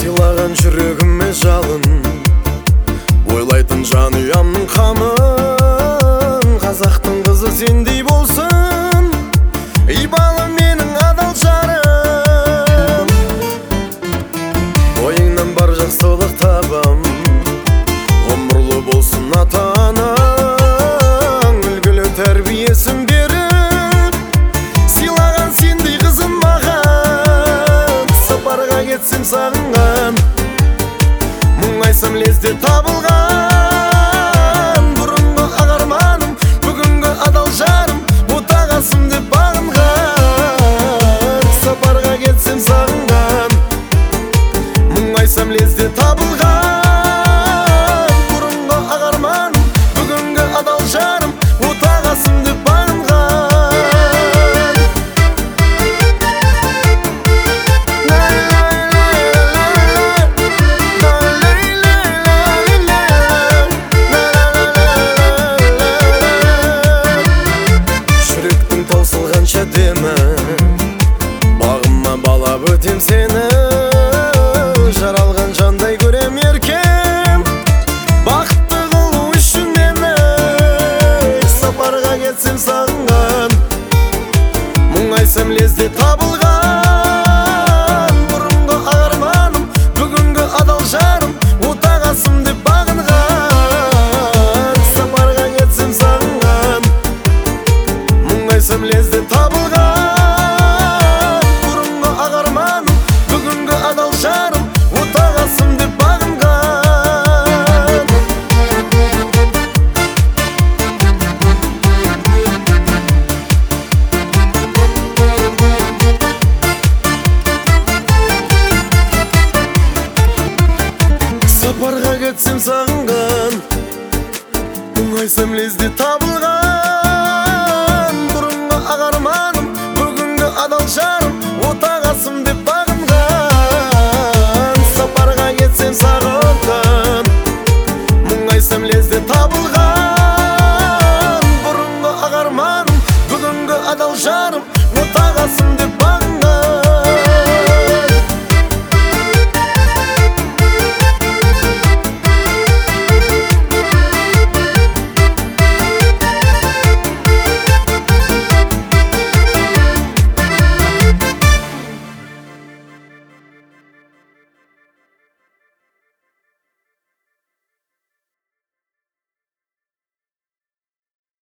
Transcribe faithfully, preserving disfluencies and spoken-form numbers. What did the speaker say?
сыйлаған жүрегіме жалын, ойлайтын жанұямның қамын. Қазақтың қызы сендей болсын, ибалы менің адал жарым. Ойыңнан бар жақсылық табам, ғұмырлы болсын ата-анаң. Үлгілі тәрбиесін беріп, сыйлаған сендей қызын маған. Сапарға кетсем сағынған, мұңайсам лезде табылған. Бұрынғы ағарманым, бүгінгі адал жарым, отағасым деп бағынған. Сапарға кетсем сағынған, мұңайсам лезде табылған. Бұрынғы ағарманым, бүгінгі адал жарым, отағасым деп бағынған. Бағыма балап өтем сені, жаралған жандай көрем еркем. Бақытты қылу үшін мені, сапарға кетсем сағынған, мұңайсам лезде табылған. Бұрынғы арманым, бүгінгі адал жарым, отағасым деп бағынған. Сапарға кетсем сағынған, мұңайсам лезде табылған. Бұрынғы ағарманым, бүгінгі адал жарым, отағасым деп бағынған. Сапарға кетсем сағынған, мұңайсам лезде табылған.